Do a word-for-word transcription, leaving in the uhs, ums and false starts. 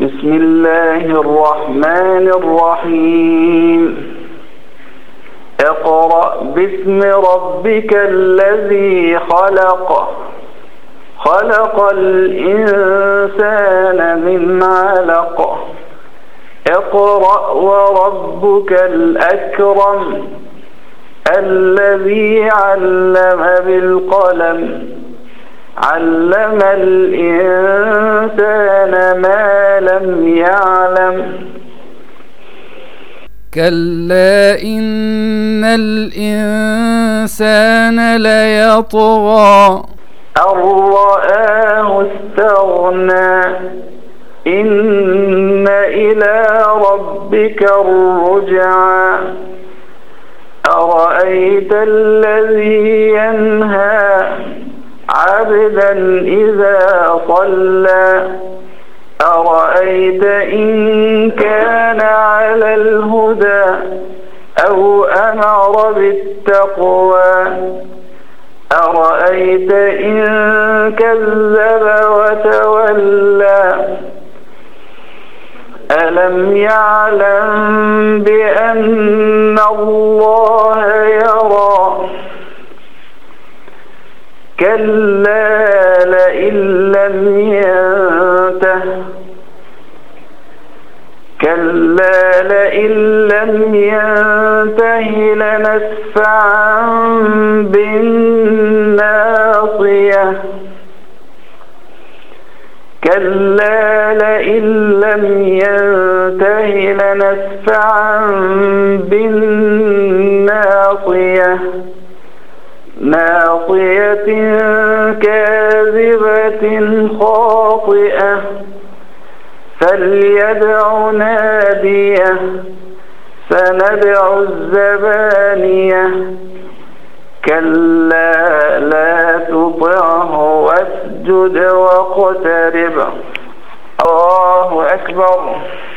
بسم الله الرحمن الرحيم اقرأ باسم ربك الذي خلق خلق الإنسان من علق اقرأ وربك الأكرم الذي علم بالقلم علم الإنسان ما لم يعلم كلا إن الإنسان ليطغى أن رآه استغنى إن إلى ربك الرجعى أرأيت الذي ينهى عبدا إذا صلى أرأيت إن كان على الهدى أو أمر بالتقوى أرأيت إن كذب وتولى ألم يعلم بأن الله يرى كلا لئن لم ينته كلا لئن لم ينته لنسفعا بالناصية كلا لئن لم ينته لنسفعا بالناصية ناصية كاذبة خاطئة فليدع ناديه سندع الزبانية كلا لا تطعه واسجد واقترب الله أكبر.